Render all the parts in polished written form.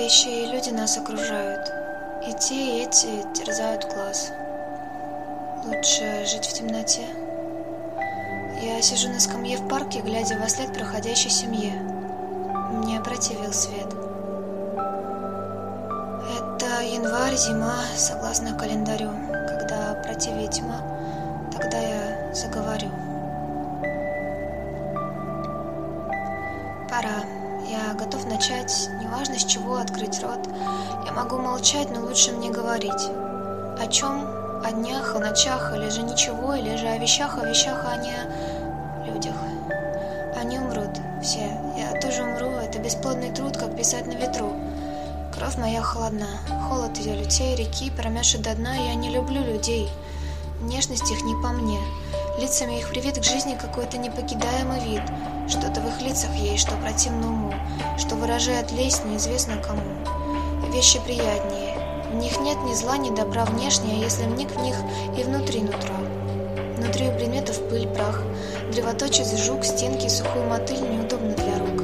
Вещи и люди нас окружают, и те, и эти терзают глаз. Лучше жить в темноте. Я сижу на скамье в парке, глядя во след проходящей семье. Мне противил свет. Это январь, зима, согласно календарю. Когда противит тьма, тогда я заговорю. Пора. Я готов начать, неважно с чего открыть рот. Я могу молчать, но лучше мне говорить. О чем? О днях, о ночах, или же ничего, или же о вещах, а не о людях. Они умрут, все. Я тоже умру, это бесплодный труд, как писать на ветру. Кровь моя холодна, холод ее людей, реки, промерзшей до дна. Я не люблю людей, внешность их не по мне. Лицами их привит к жизни какой-то непокидаемый вид. Что-то в их лицах есть, что противно уму, что выражает лесть неизвестно кому. Вещи приятнее, в них нет ни зла, ни добра внешне, а если вник в них и внутри нутро. Внутри у предметов пыль, прах, древоточец, жук, стенки, сухую мотыль неудобно для рук.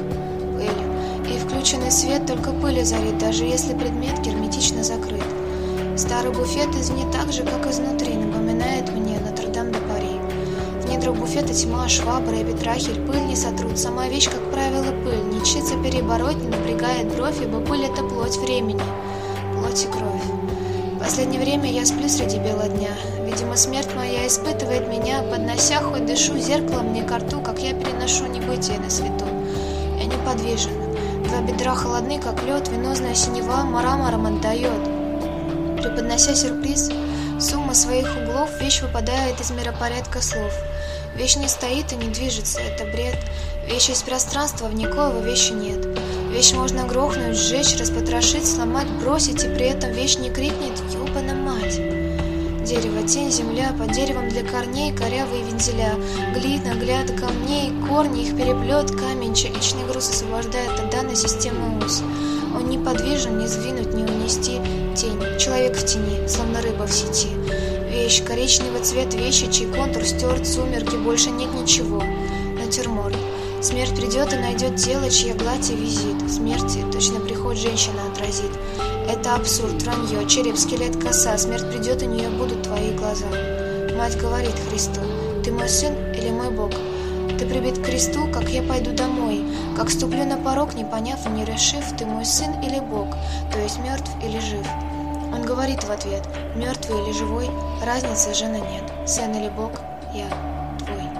Пыль, и включенный свет только пыль озарит, даже если предмет герметично закрыт. Старый буфет извне так же, как изнутри, напоминает мне Нотр-Дам де Пари. В недрах буфета тьма, швабра и ветрахель, пыль не сотрут. Сама вещь, как правило, пыль. Не чится перебороть, не напрягает бровь, ибо пыль — это плоть времени, плоть и кровь. В последнее время я сплю среди бела дня. Видимо, смерть моя испытывает меня, поднося, хоть дышу зеркалом мне ко рту, как я переношу небытие на свету. Я неподвижен. Два бедра холодны, как лед, венозная синева мрамором отдает. Преподнося сюрприз, сумма своих углов, вещь выпадает из миропорядка слов. Вещь не стоит и не движется, это бред. Вещь из пространства, в никоего вещи нет. Вещь можно грохнуть, сжечь, распотрошить, сломать, бросить, и при этом вещь не крикнет «Ёбана мать!». Дерево, тень, земля, под деревом для корней корявые вензеля, глина, гляд камней, корни, их переплет, камень, личный груз освобождает от данной системы уз. Он неподвижен, не сдвинуть, не унести тень. Человек в тени, словно рыба в сети. Вещь, коричневый цвет вещи, чей контур стерт, сумерки, больше нет ничего. Натюрморт. Смерть придет и найдет тело, чья гладь и визит. В смерти точно приход женщина отразит. Это абсурд, вранье, череп, скелет, коса. Смерть придет, и у нее будут твои глаза. Мать говорит Христу: ты мой сын или мой Бог? Ты прибит к кресту, как я пойду домой, как ступлю на порог, не поняв и не решив, ты мой сын или Бог, то есть мертв или жив. Он говорит в ответ: мертвый или живой, разницы жена нет, сын или Бог, я твой.